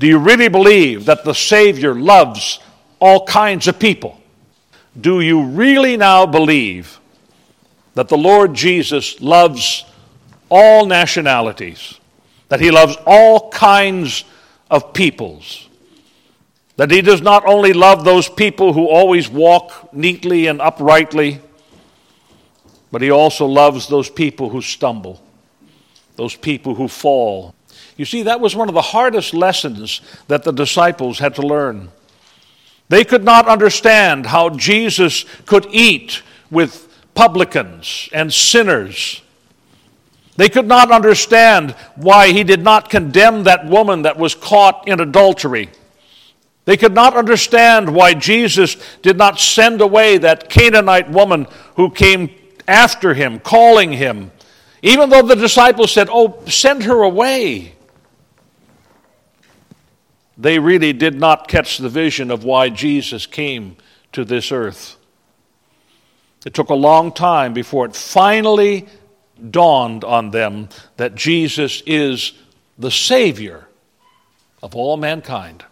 Do you really believe that the Savior loves all kinds of people? Do you really now believe that the Lord Jesus loves all nationalities, that he loves all kinds of peoples, that he does not only love those people who always walk neatly and uprightly, but he also loves those people who stumble, those people who fall? You see, that was one of the hardest lessons that the disciples had to learn. They could not understand how Jesus could eat with publicans and sinners. They could not understand why he did not condemn that woman that was caught in adultery. They could not understand why Jesus did not send away that Canaanite woman who came after him, calling him, even though the disciples said, "Oh, send her away." They really did not catch the vision of why Jesus came to this earth. It took a long time before it finally dawned on them that Jesus is the Savior of all mankind.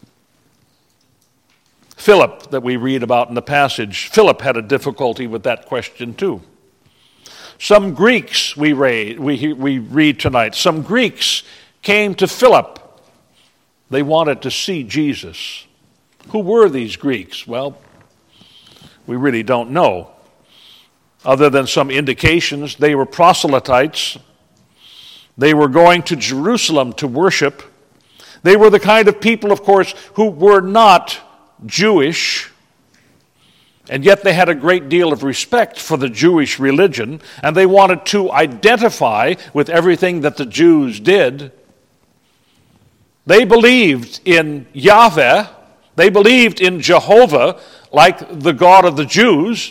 Philip, that we read about in the passage, Philip had a difficulty with that question too. Some Greeks, we read tonight, some Greeks came to Philip. They wanted to see Jesus. Who were these Greeks? Well, we really don't know. Other than some indications, they were proselytes. They were going to Jerusalem to worship. They were the kind of people, of course, who were not Jewish, and yet they had a great deal of respect for the Jewish religion, and they wanted to identify with everything that the Jews did. They believed in Yahweh. They believed in Jehovah, like the God of the Jews.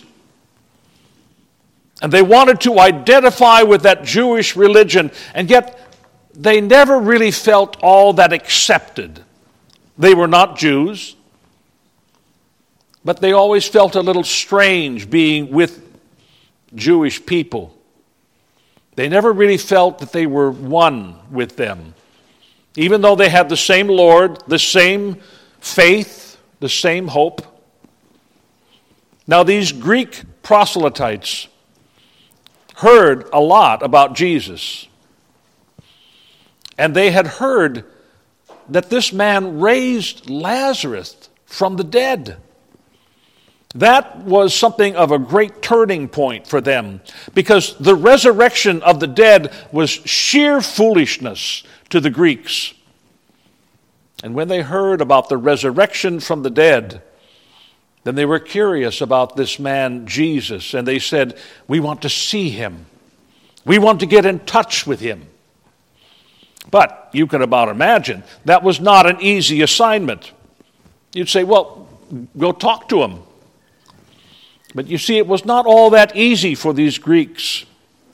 And they wanted to identify with that Jewish religion, and yet they never really felt all that accepted. They were not Jews, but they always felt a little strange being with Jewish people. They never really felt that they were one with them. Even though they had the same Lord, the same faith, the same hope. Now, these Greek proselytes heard a lot about Jesus. And they had heard that this man raised Lazarus from the dead. That was something of a great turning point for them, because the resurrection of the dead was sheer foolishness to the Greeks. And when they heard about the resurrection from the dead, then they were curious about this man Jesus, and they said, "We want to see him. We want to get in touch with him." But you can about imagine that was not an easy assignment. You'd say, "Well, go talk to him." But you see, it was not all that easy for these Greeks,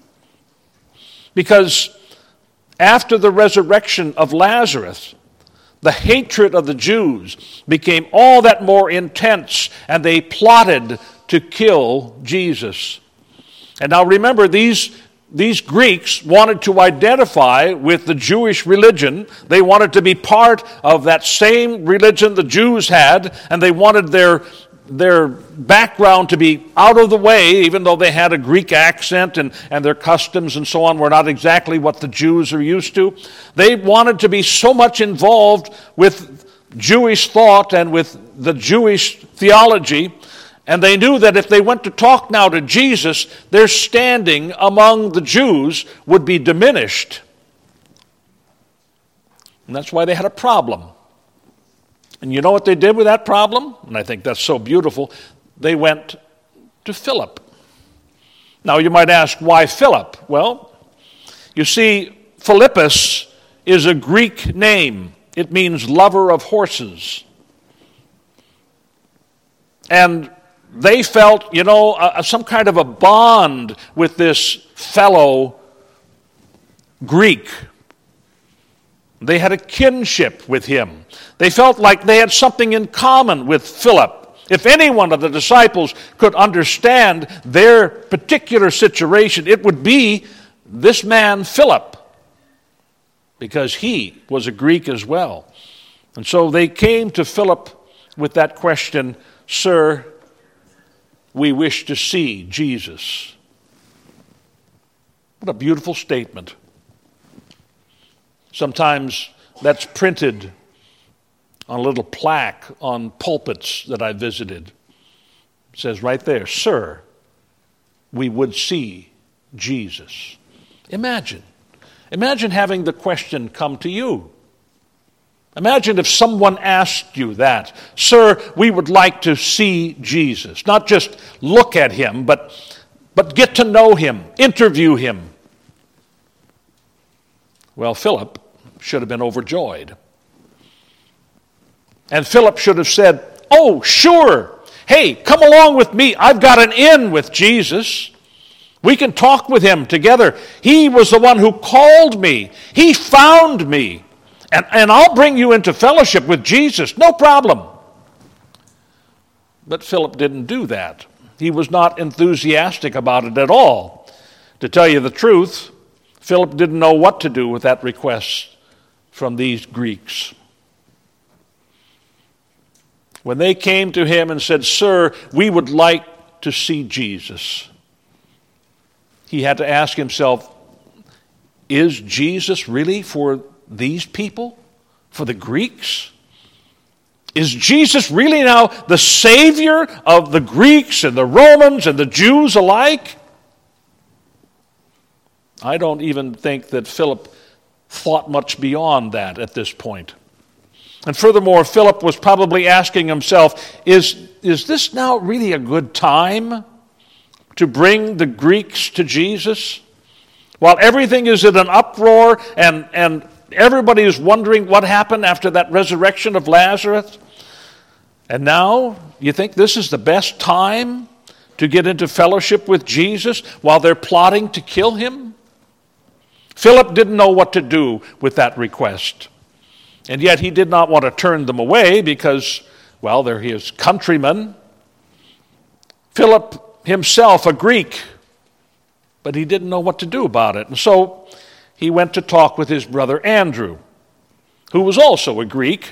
because after the resurrection of Lazarus, the hatred of the Jews became all that more intense, and they plotted to kill Jesus. And now remember, these Greeks wanted to identify with the Jewish religion. They wanted to be part of that same religion the Jews had, and they wanted their background to be out of the way, even though they had a Greek accent and their customs and so on were not exactly what the Jews are used to. They wanted to be so much involved with Jewish thought and with the Jewish theology, and they knew that if they went to talk now to Jesus, their standing among the Jews would be diminished. And that's why they had a problem. And you know what they did with that problem? And I think that's so beautiful. They went to Philip. Now you might ask, why Philip? Well, you see, Philippus is a Greek name. It means lover of horses. And they felt, some kind of a bond with this fellow Greek. They had a kinship with him. They felt like they had something in common with Philip. If any one of the disciples could understand their particular situation, it would be this man Philip, because he was a Greek as well. And so they came to Philip with that question, "Sir, we wish to see Jesus." What a beautiful statement. Sometimes that's printed on a little plaque on pulpits that I visited. It says right there, "Sir, we would see Jesus." Imagine having the question come to you. Imagine if someone asked you that, "Sir, we would like to see Jesus." Not just look at him, but get to know him, interview him. Well, Philip should have been overjoyed. And Philip should have said, "Oh, sure. Hey, come along with me. I've got an in with Jesus. We can talk with him together. He was the one who called me. He found me. And I'll bring you into fellowship with Jesus. No problem." But Philip didn't do that. He was not enthusiastic about it at all. To tell you the truth, Philip didn't know what to do with that request from these Greeks. When they came to him and said, "Sir, we would like to see Jesus," he had to ask himself, is Jesus really for these people? For the Greeks? Is Jesus really now the Savior of the Greeks and the Romans and the Jews alike? I don't even think that Philip thought much beyond that at this point. And furthermore, Philip was probably asking himself, is this now really a good time to bring the Greeks to Jesus? While everything is in an uproar and everybody is wondering what happened after that resurrection of Lazarus. And now, you think this is the best time to get into fellowship with Jesus while they're plotting to kill him? Philip didn't know what to do with that request. And yet he did not want to turn them away because, well, they're his countrymen. Philip himself, a Greek, but he didn't know what to do about it. And so he went to talk with his brother Andrew, who was also a Greek.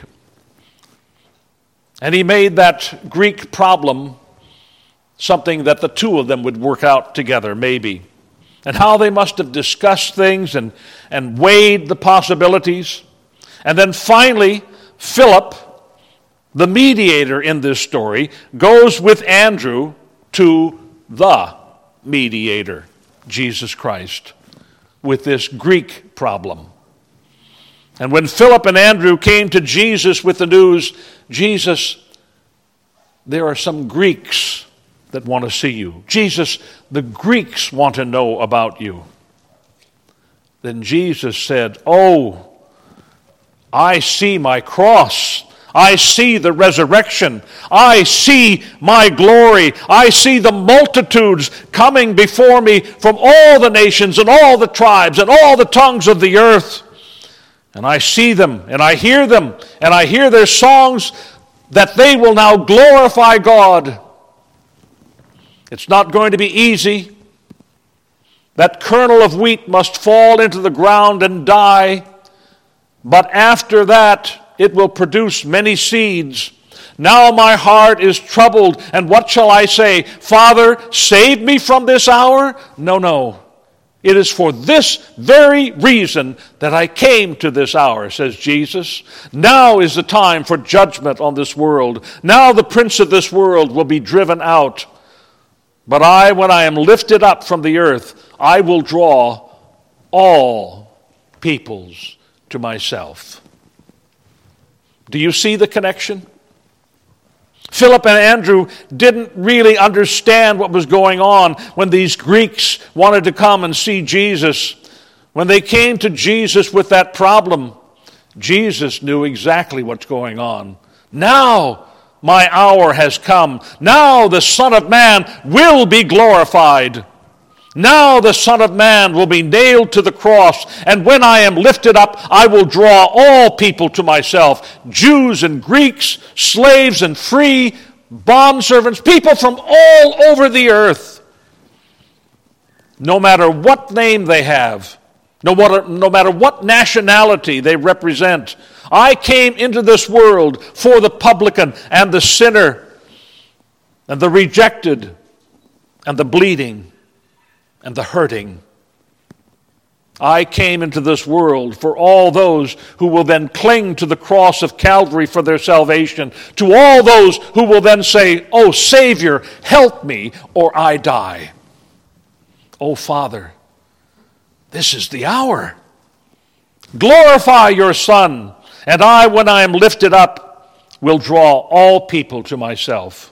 And he made that Greek problem something that the two of them would work out together, maybe. And how they must have discussed things and weighed the possibilities. And then finally, Philip, the mediator in this story, goes with Andrew to the mediator, Jesus Christ, with this Greek problem. And when Philip and Andrew came to Jesus with the news, "Jesus, there are some Greeks that want to see you. Jesus, the Greeks want to know about you." Then Jesus said, "Oh, I see my cross. I see the resurrection. I see my glory. I see the multitudes coming before me from all the nations and all the tribes and all the tongues of the earth. And I see them, and I hear them, and I hear their songs that they will now glorify God." It's not going to be easy. That kernel of wheat must fall into the ground and die. But after that, it will produce many seeds. Now my heart is troubled, and what shall I say? Father, save me from this hour? No. It is for this very reason that I came to this hour, says Jesus. Now is the time for judgment on this world. Now the prince of this world will be driven out. But I, when I am lifted up from the earth, I will draw all peoples to myself. Do you see the connection? Philip and Andrew didn't really understand what was going on when these Greeks wanted to come and see Jesus. When they came to Jesus with that problem, Jesus knew exactly what's going on. Now my hour has come. Now the Son of Man will be glorified. Now the Son of Man will be nailed to the cross, and when I am lifted up, I will draw all people to myself, Jews and Greeks, slaves and free, bondservants, people from all over the earth. No matter what name they have, no matter what nationality they represent. I came into this world for the publican and the sinner and the rejected and the bleeding and the hurting. I came into this world for all those who will then cling to the cross of Calvary for their salvation, to all those who will then say, "Oh, Savior, help me, or I die." Oh, Father, this is the hour. Glorify your Son, and I, when I am lifted up, will draw all people to myself.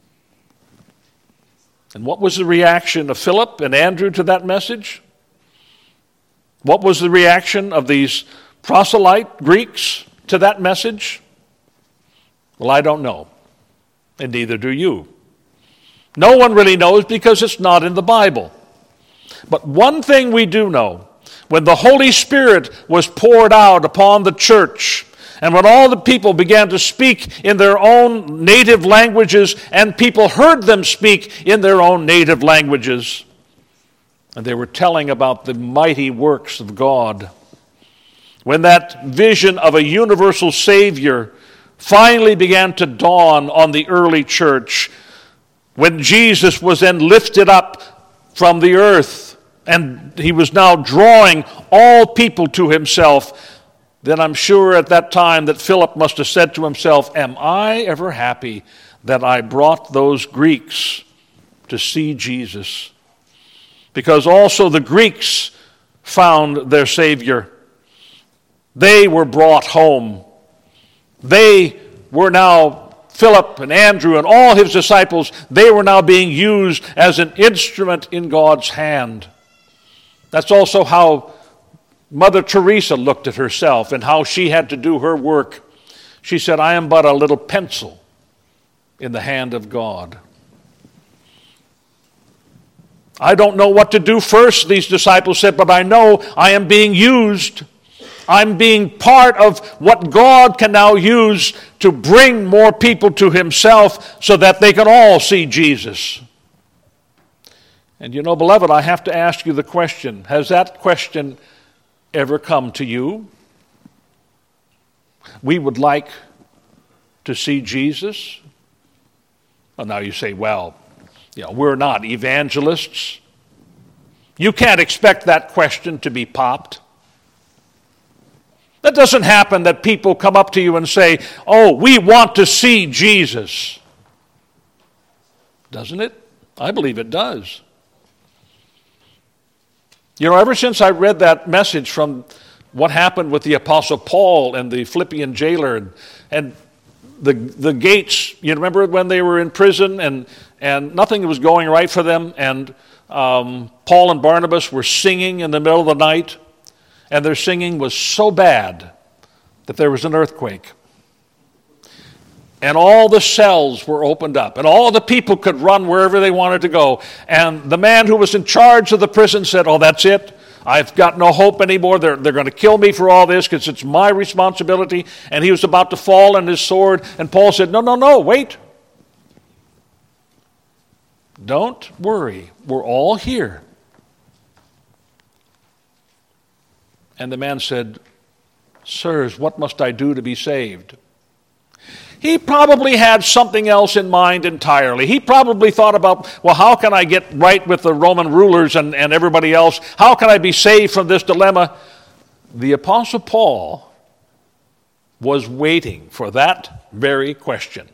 And what was the reaction of Philip and Andrew to that message? What was the reaction of these proselyte Greeks to that message? Well, I don't know, and neither do you. No one really knows because it's not in the Bible. But one thing we do know, when the Holy Spirit was poured out upon the church, and when all the people began to speak in their own native languages, and people heard them speak in their own native languages, and they were telling about the mighty works of God, when that vision of a universal Savior finally began to dawn on the early church, when Jesus was then lifted up from the earth, and he was now drawing all people to himself, then I'm sure at that time that Philip must have said to himself, "Am I ever happy that I brought those Greeks to see Jesus?" Because also the Greeks found their Savior. They were brought home. They were now, Philip and Andrew and all his disciples, they were now being used as an instrument in God's hand. That's also how Mother Teresa looked at herself and how she had to do her work. She said, "I am but a little pencil in the hand of God." I don't know what to do first, these disciples said, but I know I am being used. I'm being part of what God can now use to bring more people to himself so that they can all see Jesus. And you know, beloved, I have to ask you the question, has that question ever come to you? We would like to see Jesus. Well, now you say, well, we're not evangelists. You can't expect that question to be popped. That doesn't happen that people come up to you and say, "Oh, we want to see Jesus." Doesn't it? I believe it does. Ever since I read that message from what happened with the Apostle Paul and the Philippian jailer and the gates, you remember when they were in prison and nothing was going right for them, and Paul and Barnabas were singing in the middle of the night, and their singing was so bad that there was an earthquake. And all the cells were opened up, and all the people could run wherever they wanted to go. And the man who was in charge of the prison said, "Oh, that's it. I've got no hope anymore. They're going to kill me for all this because it's my responsibility." And he was about to fall on his sword, and Paul said, No, wait. Don't worry. We're all here. And the man said, "Sirs, what must I do to be saved?" He probably had something else in mind entirely. He probably thought about, well, how can I get right with the Roman rulers and everybody else? How can I be saved from this dilemma? The Apostle Paul was waiting for that very question.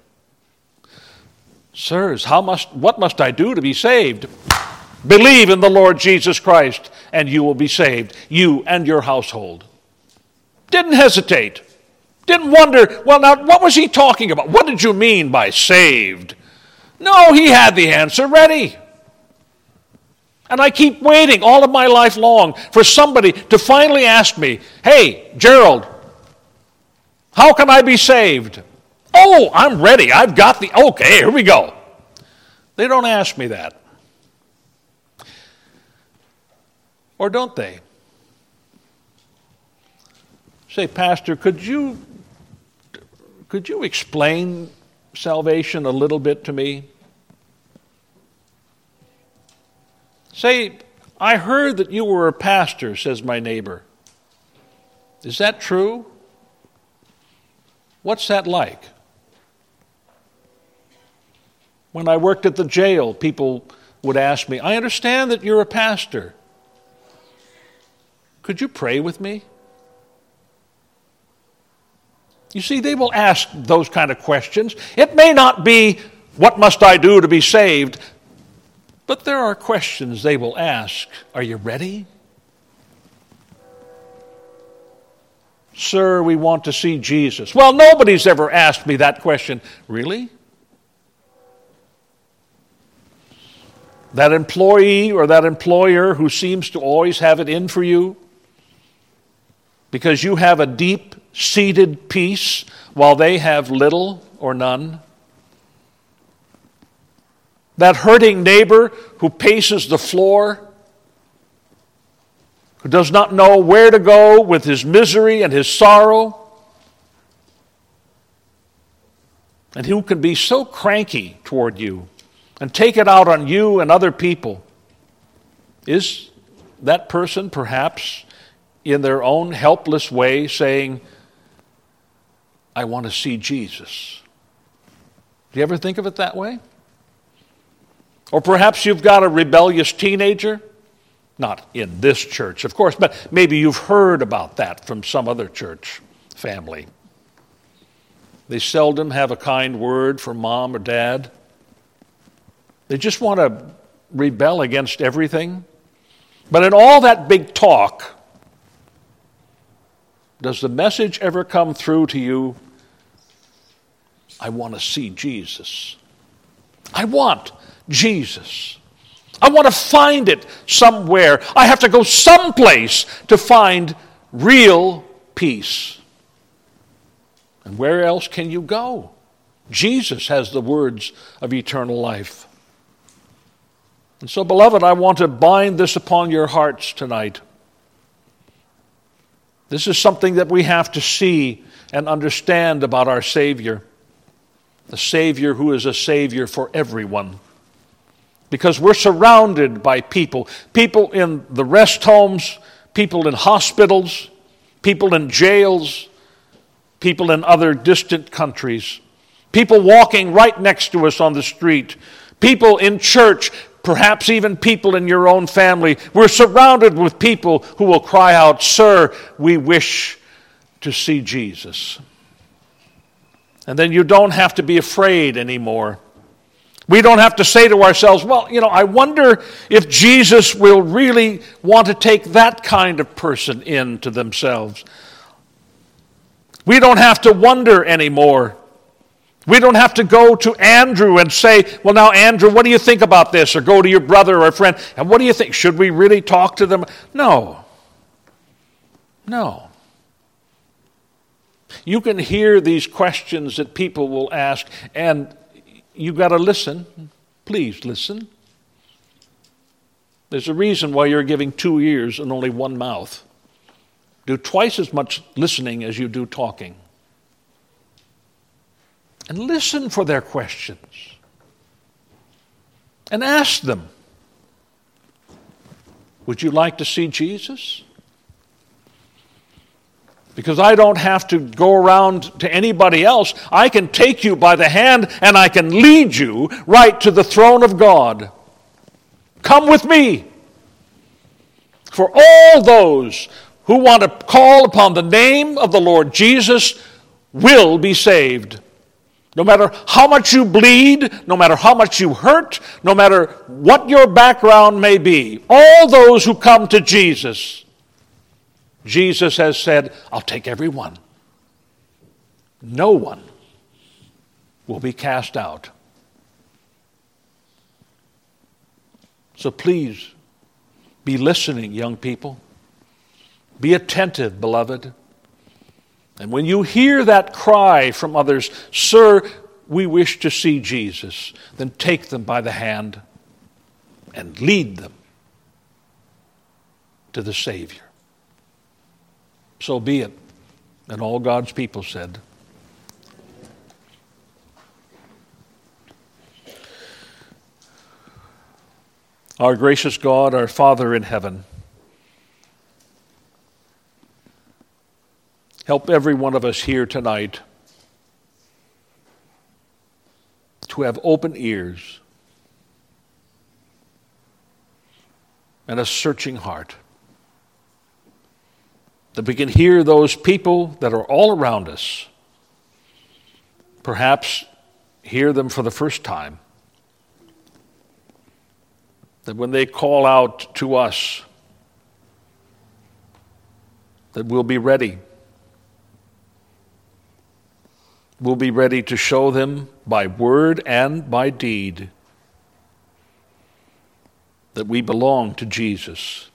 "Sirs, what must I do to be saved?" "Believe in the Lord Jesus Christ, and you will be saved, you and your household." Didn't hesitate. Didn't wonder, well, now, what was he talking about? What did you mean by saved? No, he had the answer ready. And I keep waiting all of my life long for somebody to finally ask me, "Hey, Gerald, how can I be saved?" "Oh, I'm ready. I've got okay, here we go." They don't ask me that. Or don't they? Say, "Pastor, could you explain salvation a little bit to me?" Say, I heard that you were a pastor, says my neighbor. Is that true? What's that like? When I worked at the jail, people would ask me, I understand that you're a pastor. Could you pray with me? You see, they will ask those kind of questions. It may not be, what must I do to be saved? But there are questions they will ask. Are you ready? Sir, we want to see Jesus. Well, nobody's ever asked me that question. Really? That employee or that employer who seems to always have it in for you because you have a deep-seated peace while they have little or none. That hurting neighbor who paces the floor, who does not know where to go with his misery and his sorrow, and who can be so cranky toward you and take it out on you and other people. Is that person perhaps in their own helpless way saying, I want to see Jesus? Do you ever think of it that way? Or perhaps you've got a rebellious teenager, not in this church, of course, but maybe you've heard about that from some other church family. They seldom have a kind word for mom or dad. They just want to rebel against everything. But in all that big talk, does the message ever come through to you? I want to see Jesus. I want Jesus. I want to find it somewhere. I have to go someplace to find real peace. And where else can you go? Jesus has the words of eternal life. And so, beloved, I want to bind this upon your hearts tonight. This is something that we have to see and understand about our Savior. The Savior who is a Savior for everyone. Because we're surrounded by people. People in the rest homes, people in hospitals, people in jails, people in other distant countries, people walking right next to us on the street, people in church, perhaps even people in your own family. We're surrounded with people who will cry out, Sir, we wish to see Jesus. And then you don't have to be afraid anymore. We don't have to say to ourselves, well, I wonder if Jesus will really want to take that kind of person into themselves. We don't have to wonder anymore. We don't have to go to Andrew and say, well, now, Andrew, what do you think about this? Or go to your brother or a friend, and what do you think? Should we really talk to them? No. You can hear these questions that people will ask, and you've got to listen. Please listen. There's a reason why you're giving 2 ears and only one mouth. Do twice as much listening as you do talking. And listen for their questions. And ask them, would you like to see Jesus? Because I don't have to go around to anybody else. I can take you by the hand and I can lead you right to the throne of God. Come with me. For all those who want to call upon the name of the Lord Jesus will be saved. No matter how much you bleed, no matter how much you hurt, no matter what your background may be, all those who come to Jesus, Jesus has said, I'll take every one. No one will be cast out. So please, be listening, young people. Be attentive, beloved. And when you hear that cry from others, Sir, we wish to see Jesus, then take them by the hand and lead them to the Savior. So be it. And all God's people said, Our gracious God, our Father in heaven, help every one of us here tonight to have open ears and a searching heart, that we can hear those people that are all around us, perhaps hear them for the first time, that when they call out to us, that we'll be ready. We'll be ready to show them by word and by deed that we belong to Jesus.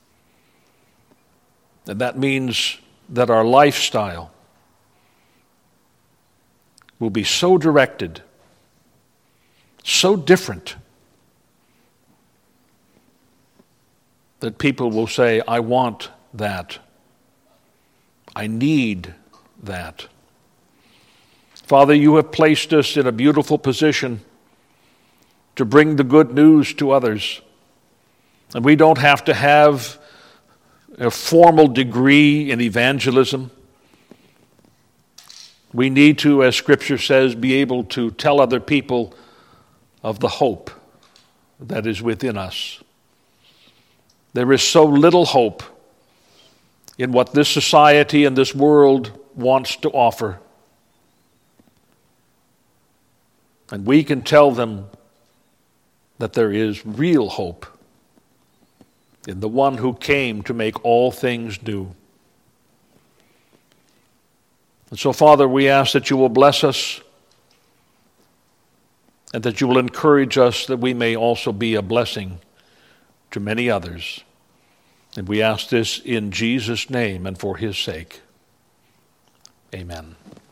And that means that our lifestyle will be so directed, so different, that people will say, I want that. I need that. Father, you have placed us in a beautiful position to bring the good news to others. And we don't have to have a formal degree in evangelism. We need to, as Scripture says, be able to tell other people of the hope that is within us. There is so little hope in what this society and this world wants to offer. And we can tell them that there is real hope in the one who came to make all things new. And so, Father, we ask that you will bless us and that you will encourage us that we may also be a blessing to many others. And we ask this in Jesus' name and for his sake. Amen.